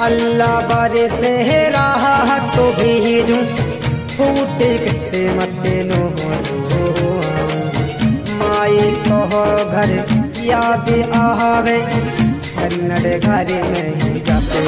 अल्लाह बारे से रहा तो भेजूं फूटे किसे मते नो हो माई कहो घर याद आवे कन्नड़ घर में ही जाते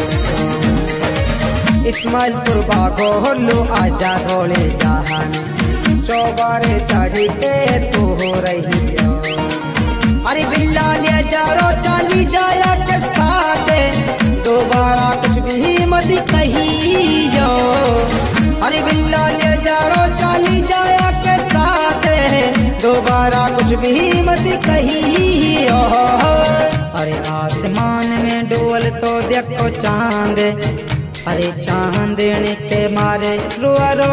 इस्माइल कुर्बा गोलो आजा घोड़े जहान चौबारे चढ़ी के तो हो रही अरे बिल्ला ले जारो चाली जाया के साथ दोबारा कुछ भी मत कहियो अरे बिल्ला ले जारो चाली जाया के साथ दोबारा कुछ भी मत कहियो अरे आसमान में डोल तो देखो चांद अरे चांदनी के मारे रुआ रो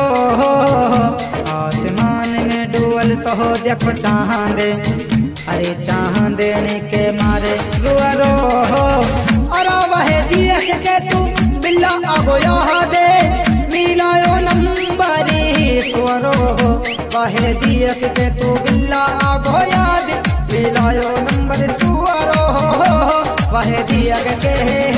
आसमान में डोल तो देखो चांद अरे चांदनी के मारे रुआ रो अरे वह दिए के तू बिल्ला आगो यहाँ दे मिलायो नंबर स्वरो वह दिए के तू बिल्ला आगो याद मिलायो नंबर स्वरो वह दिए के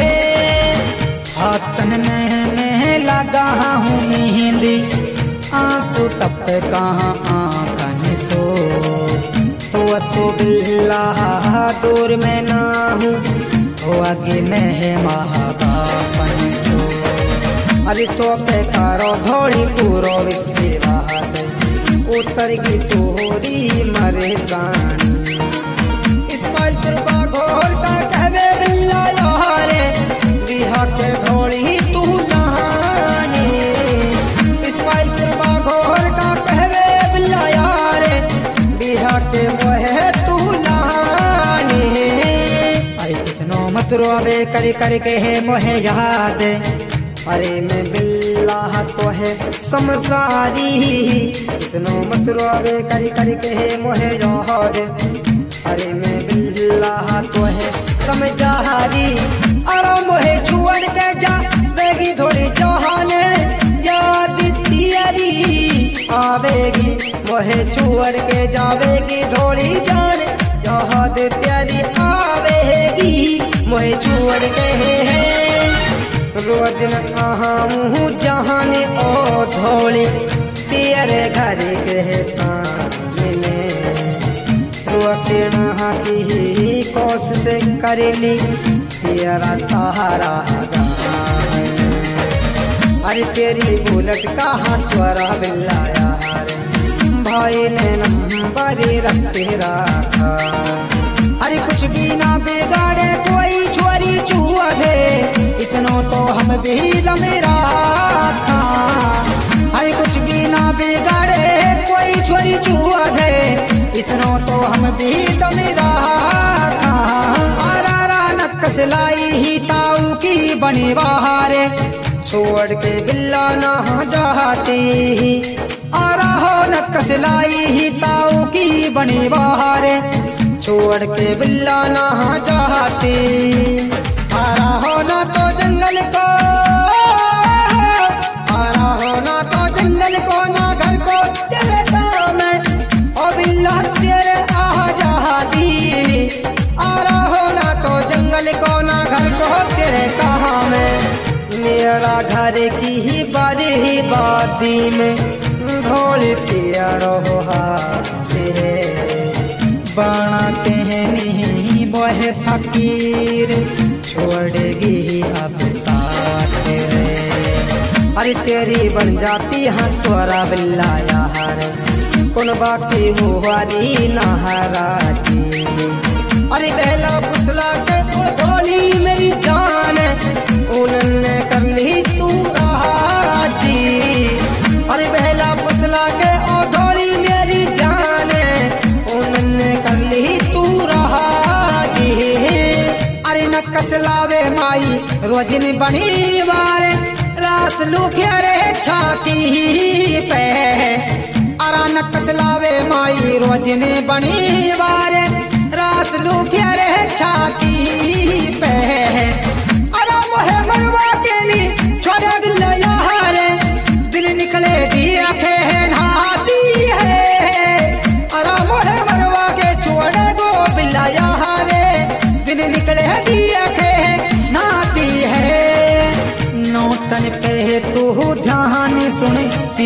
हाथन में लगा हूँ मेहंदी आंसू टप कहाँ आंखन सो तो बिल्ला दूर में ना हूँ तो आगे में है महाबापन सो अरे तो पे करो धोड़ी पूरो विश्वास उतर की तोरी मरे सानी इस्माइल कुर्बा घोर का कहवे बिल्ला यारे बिहा के धोड़ी तू नहानी इस्माइल कुर्बा घोर का कहवे बिल्ला यारे बिहा के मोहे तू नहानी अरे कितनो मत रोवे कर के है मोहे याद अरे मैं बिल्ला तो है समझारी कितनो मत रोवे कर के है मोहे याद अरे मैं बिल्ला तो है समझारी अरे मोहे छुअड़ के जा बेगी थोड़ी जहाने याद तेरी आवेगी मोहे छुअड़ के जावेगी थोड़ी जान याद तेरी आवेगी मोहे छुअड़ के है रोज न आहूँ जहाने ओ धोली तेरे घर के सामने रोकना की कोशिश करेली तेरा सहारा अरे तेरी बुलेट कहाँ स्वरा बिल्ला यार भाई ने नंबर रखते रखा अरे कुछ भी ना बिगाड़े कोई छोरी छुआ दे इतनो तो हम भी मेरा था अरे कुछ भी ना बिगाड़े कोई छोरी छुआ दे इतनो तो हम भी मेरा था आरा नक सिलाई ही ताऊ की बनी बहारे छोड़ के बिल्ला ना जाती आरा हो नक सिलाई ही ताऊ की बनी बहारे छोड़ के बिल्ला ना जाती आरा हो ना तो जंगल को आरा हो ना तो जंगल को ना घर को तेरे काम ओ बिल्ला तेरे आ जाती आरा हो ना तो जंगल को ना घर को तेरे काम मेरा घर की ही बारी बादी में धोली तेरा तेरे बनाते हैं नहीं वह फकीर छोड़ेगी अब साथ रे अरे तेरी बन जाती है स्वरा बिल्ला यार कौन बाकी हुआरी नहराती अरे पहला फुसला के वो धोली मेरी जान उन्होंने कर ली तू राजी अरे पहला फुसला के ओ धोली मेरी जान उन्होंने कर ली तू राजी अरे न कसलावे माई रोजनी बनी वारे रात लुखे रे छाती पे अरा न कसलावे माई रोजनी बनी वारे रात लुखे रे छाती पे अरा मोहे मरवा के ली छोड़े बिल्ला यार दिल निकले दिया खे नहाती है अरा मोहे मरवा के छोड़े गो बिल्ला यार दिल निकले दिया खे नहाती है।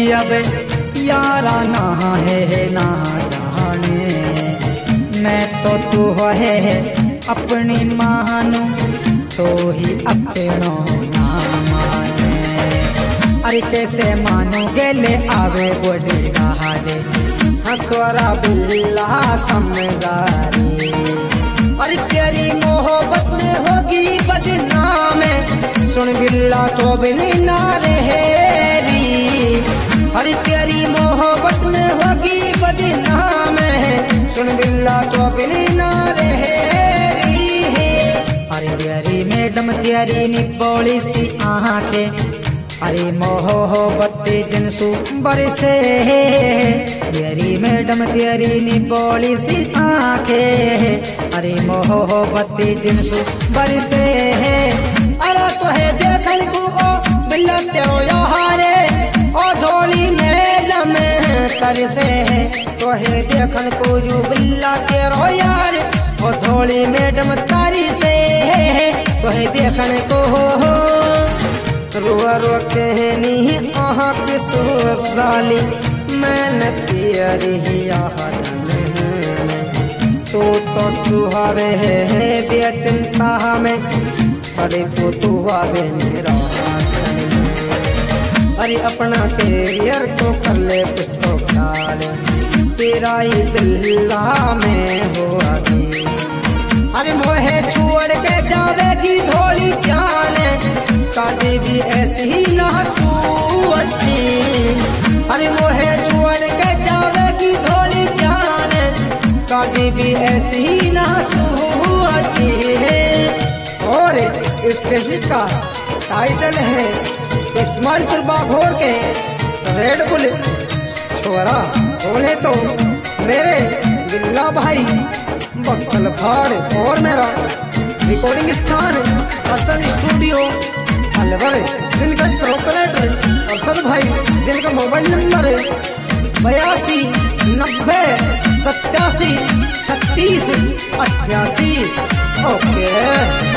अब यारा ना है ना जाने, मैं तो तू है अपनी मानो तो ही अपनो ना माने। अरे कैसे मानोगे ले आवे बोली रहारे, हंसवारा बिल्ला समझारी। अरे तेरी मोहब्बत में होगी बदनाम, सुन बिल्ला तो बिनी ना रहेरी। अरे तेरी मोहब्बत में होगी बदनाम, सुन बिल्ला तो बिनी ना रहेरी। अरे प्यारी मैडम तेरी निपोली सी आंखें, अरे मोहब्बत जिनसु बरसे। प्यारी मैडम तेरी निपोली सी आंखें, अरे मोहब्बत जिनसु बरसे। अरे तो है देखन को ओ बिल्ला तेरो यारे, ओ धोली मैडम तरसे। तो है देखन को यू बिल्ला तेरो यार, ओ धोली मैडम तारी से। तो है देखन को रुआ रुआ कहनी आह के सुसाली, मैंने तेरी यादन तो सुहावे है बेचिंता में, बड़े पुतुआ बे मेरा। अरे अपना कैरियर तो कर ले कुछ तो ख्याल, तेरा ही बिल्ला में हो आगे। अरे मोहे छोड़ के जावेगी धोली जाने, कादी भी ऐसी ही ना सोची। अरे मोहे छोड़ के जावेगी धोली जाने, कादी भी ऐसी ही ना सोची। और इसके शिप का टाइटल है इस्माइलपुर बाघोर के रेड बुल छोरा। बोले तो मेरे बिल्ला भाई बक्कल फाड़। और मेरा रिकॉर्डिंग स्थान अर्शन स्टूडियो अलवर जिनका प्रोपराइटर अर्शद भाई, जिनका मोबाइल नंबर 82 90 87 36 88। ओके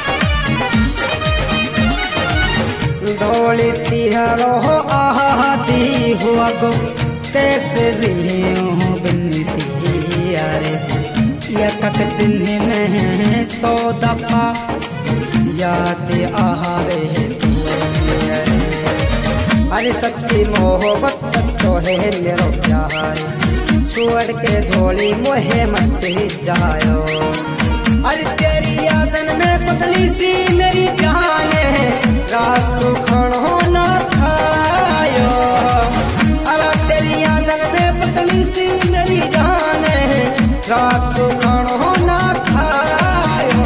डोली तिहारो आती हुआ गो कैसे जियो बिनती। अरे एक दिन में 100 दफा याद आवे है। अरे सच्ची मोहब्बत सच्चो है मेरो प्यार, छोड़ के धोली मोहे मत जायो। अरे तेरी यादन में पतली सी मेरी जान है, रात सुखण हो ना खायो। अरे तेरी यादन में पतली सी मेरी जान है, रात सुखण हो ना खायो।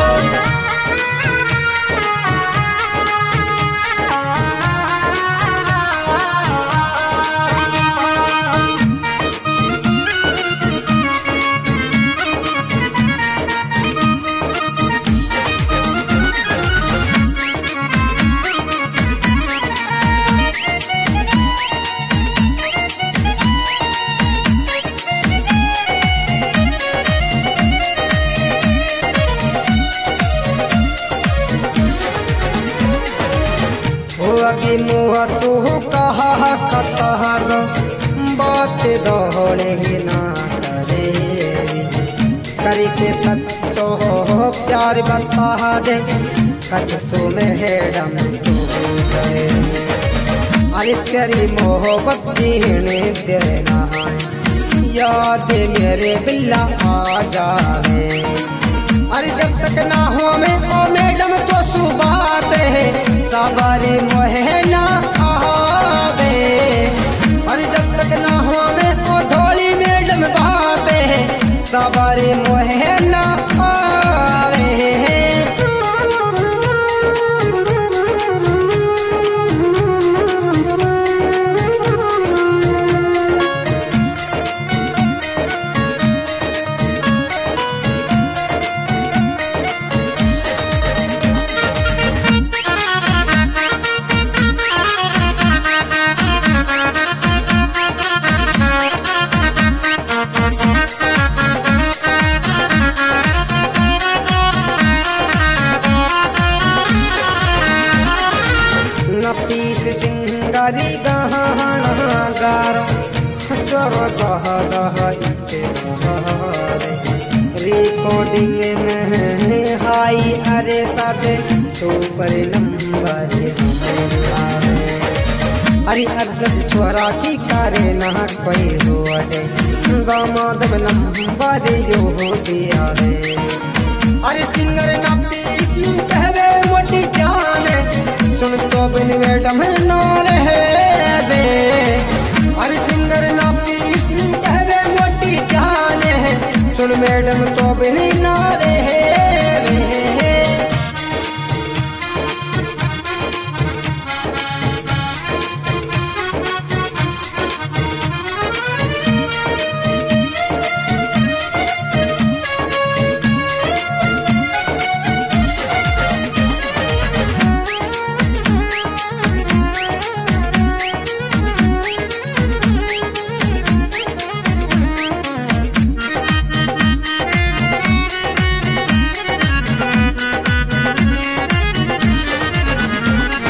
की मुआ सुह कहा कतहा बात दौड़े ही ना करे, करके सच्चो हो प्यार बता दे कसो में है डम तू गए। अरे तेरी मोहब्बत जीने देना है, याद मेरे बिल्ला आ जावे। अरे जब तक ना हो में ओ मैडम तो सुबात है, सवारी मोहे ना आवे। अरे जब तक ना हो में ओ धोली मैडम बात है, सवारी मोहे ना आवे। पीस सिंगारी गहना गारो हसरो सहदह इते रिकॉर्डिंग में हाई अरे साथे सुपर नंबर आवे अरे अरसद छोरा की करे ना कोई हो अरे दामाद नंबर जो होती आवे अरे सिंगर ना पीस कहवे मोटी जान सुन तो बिन मैडम